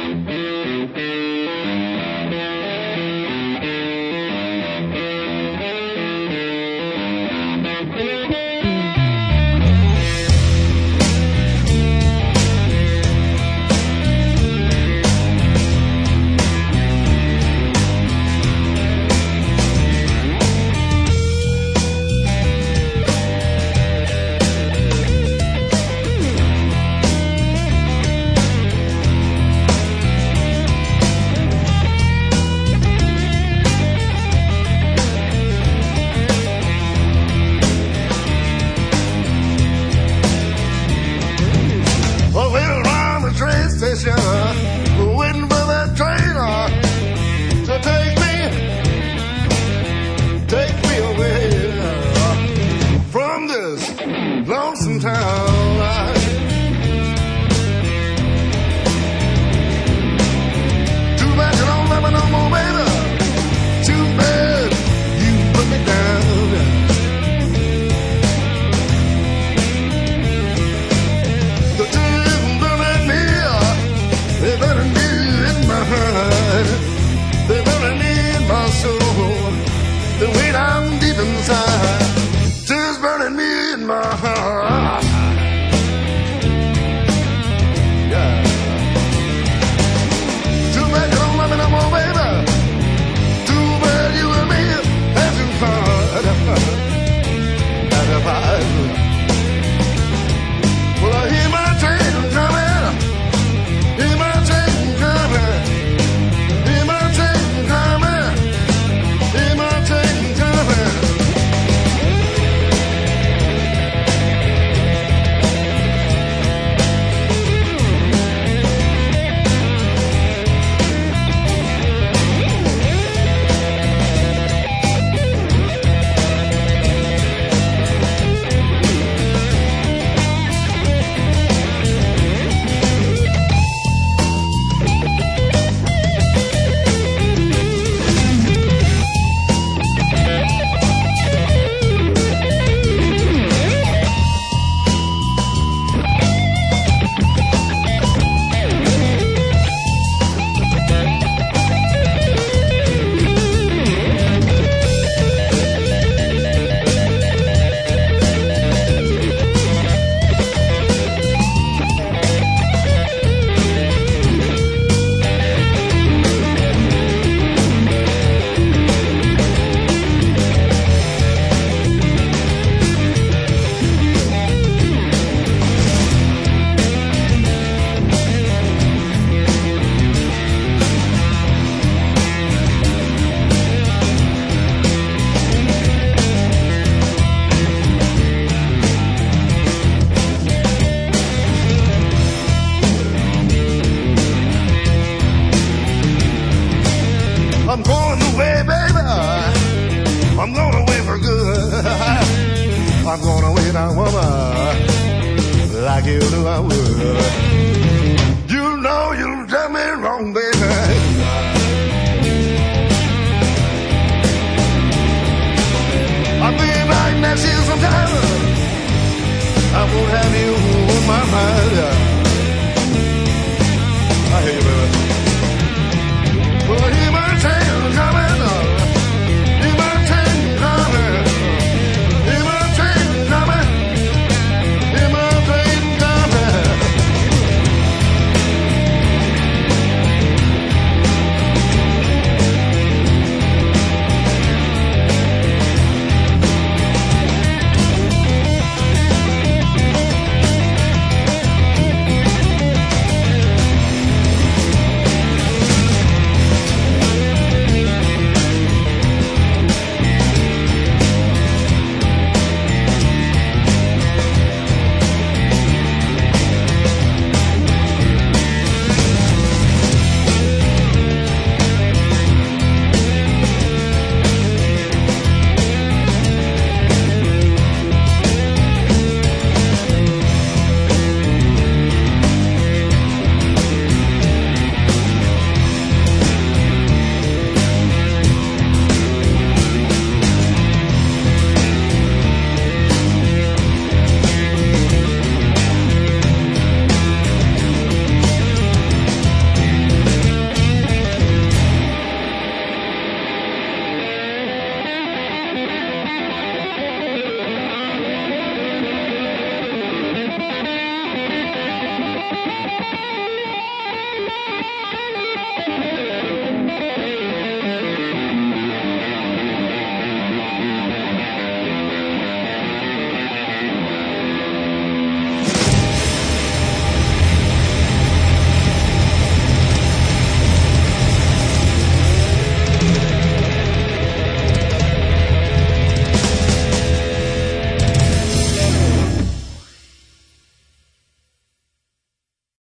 Waiting for that train to take me away from this lonesome town. Too bad you don't love me no more, baby. Too bad you put me down. The tears burning me, they burning me in my heart. They burning me in my soul. The way down deep inside, tears burning me in my heart. Yeah. Too bad you don't love me no more, baby. Too bad you and me had to part. Well, I hear my train coming. Hear my train coming. Hear my train coming. Hear my train coming. I'm going away, baby. I'm going away for good. I'm going away now, woman, like you knew I would. You know you done me wrong, baby. I'm being like next year sometime. I won't have you on my mind.